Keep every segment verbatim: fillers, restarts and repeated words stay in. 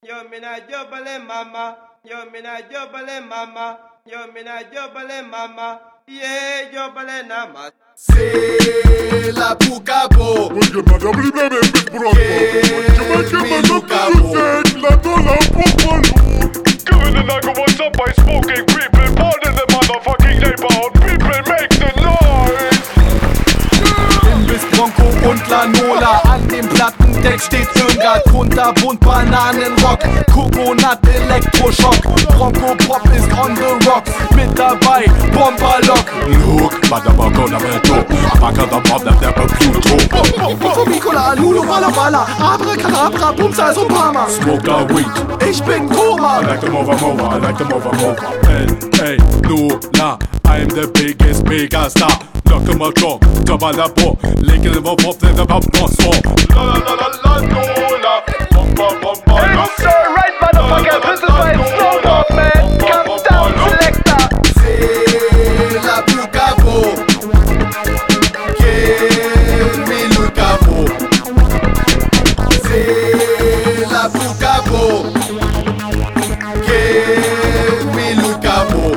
Yo mina jobale mama, yo mina jobale mama, yo mina jobale mama, yeah jobale nama. C'est la Poucabo. Oye, madame, libre de big brother. Oye, mi madame, Lucabo. you la dola popolo. Giving the nigga what's up by smoking people. Born in the motherfucking neighborhood. People make the noise. Imbiss, Bronco und Lanola. An dem Plattendeck steht Irmgard, kunterbunt, Bananenrock, Coconut, Elektroschock. Bronco Pop ist on the rocks. Mit dabei, Bomberlock. Look, madame, gonna meto. Abacadabra, der Pluto. Nicola, Lulu, Balla Balla, Abracadabra, Bumsa, also Palma. Smoke the weed. Ich bin Koma. I like them over over, I like them over over. Hey, hey, Lola, I'm the biggest, biggest star. Look at my jaw, double the ball. Linking the pop, then the pop, boss for. La la la la la, Lola. Bum bum bum bum. Hey, what's up, right, motherfucker? This is my slow dog, man. Come down, selector. C'est la Poucabo. Que mi Lucabo. C'est la Poucabo. Que mi Lucabo.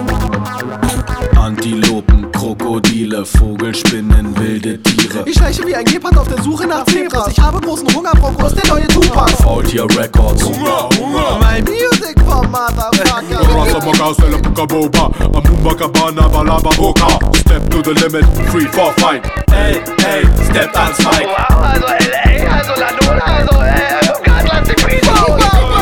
Antilopen, Krokodile, Vogelspinnen, wilde Tiere. Ich schleiche wie ein Gepard auf der Suche nach Zebras. Ich habe großen Hunger, Bronco ist der neue Tupac. Faultier Records. Hunger, Hunger. My music for motherfucker. Rasta Moka, Stella Pukaboba. Amumba Cabana, Balaba Boka. Step to the limit, free for fight. Ey, ey, step ans Mic. Wow, also L A, also Lanola, also äh, Irmgard, lass die Beat auf.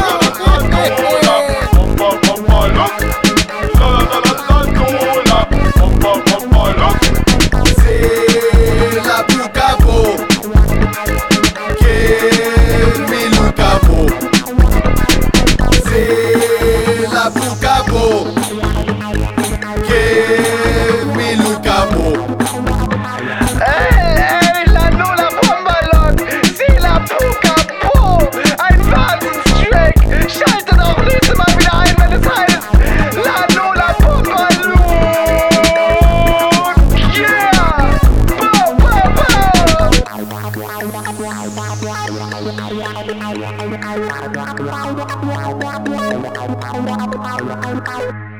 C'est la Poucabo. Que mi Lucabo. C'est la Poucabo. Que mi Lucabo. Ey, ey, Lanola Bomberlock, c'est la Poucabo. Ein Wahnsinnstrack. Schaltet auch nächstes Mal wieder ein, wenn es heißt Lanola Bomberlock. Yeah! Bow, bow, bow.